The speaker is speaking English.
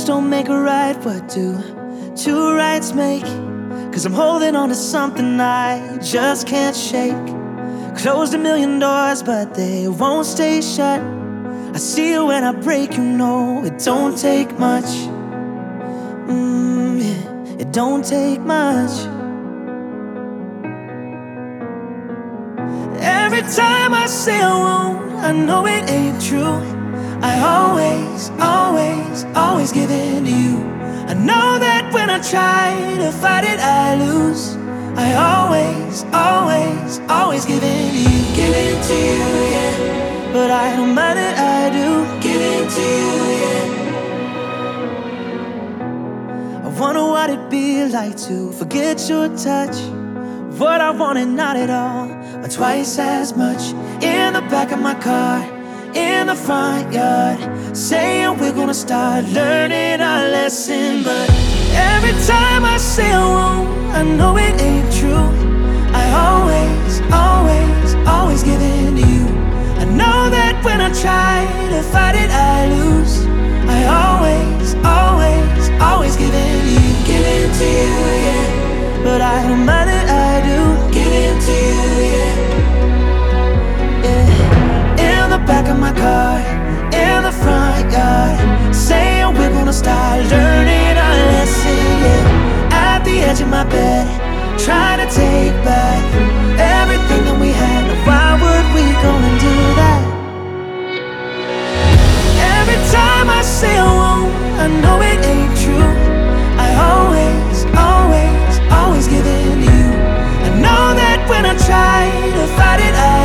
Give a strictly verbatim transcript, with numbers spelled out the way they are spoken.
wrongs don't make a right, what do two rights make? Cause I'm holding on to something I just can't shake. Closed a million doors, but they won't stay shut. I see you when I break, you know it don't take much. Mm, yeah, it don't take much. Every time I say I won't, I know it ain't true. I always, always, always give in to you. I know that when I try to fight it, I lose. I always, always, always give in to you. Give in to you, yeah. But I don't mind it, I do. Give in to you, yeah. I wonder what it'd be like to forget your touch. What I wanted, not at all, or twice as much. In the back of my car, in the front yard, saying we're gonna start learning our lesson. But every time I say I won't, I know it ain't true. I always, always, always give in to you. I know that when I try to fight it, I lose. I always, always, always give in to you. Give in to you, yeah. But I don't mind it, I do. Give in to you, yeah. In the back of my car, in the front yard, saying we're gonna start learning our lesson, yeah. At the edge of my bed, trying to take back everything that we had. Now why would we go and do that? Every time I say I won't, I know it ain't true. I always, always, always give in to you. I know that when I try to fight it, I